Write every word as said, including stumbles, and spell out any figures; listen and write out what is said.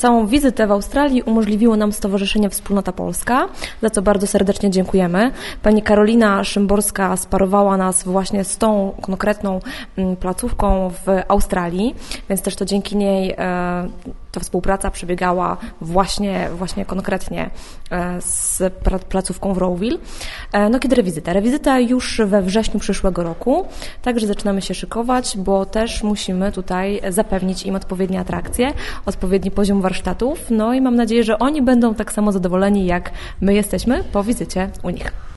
całą wizytę w Australii umożliwiło nam Stowarzyszenie Wspólnota Polska, za co bardzo serdecznie dziękujemy. Pani Karolina Szymborska sparowała nas właśnie z tą konkretną placówką w Australii, więc też to dzięki niej ta współpraca przebiegała właśnie, właśnie konkretnie z placówką w Rowville. No kiedy rewizyta? Rewizyta już we wrześniu przyszłego roku, także zaczynamy się szykować, bo też musimy tutaj zapewnić im odpowiednie atrakcje, odpowiedni poziom warsztatów, no i mam nadzieję, że oni będą tak samo zadowoleni, jak my jesteśmy po wizycie u nich.